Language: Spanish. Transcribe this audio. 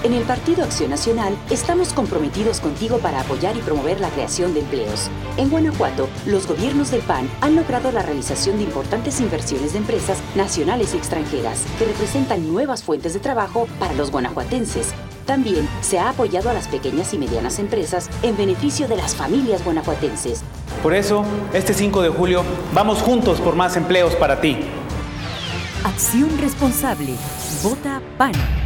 En el Partido Acción Nacional estamos comprometidos contigo para apoyar y promover la creación de empleos. En Guanajuato, los gobiernos del PAN han logrado la realización de importantes inversiones de empresas nacionales y extranjeras que representan nuevas fuentes de trabajo para los guanajuatenses. También se ha apoyado a las pequeñas y medianas empresas en beneficio de las familias guanajuatenses. Por eso, este 5 de julio, vamos juntos por más empleos para ti. Acción responsable. Vota PAN.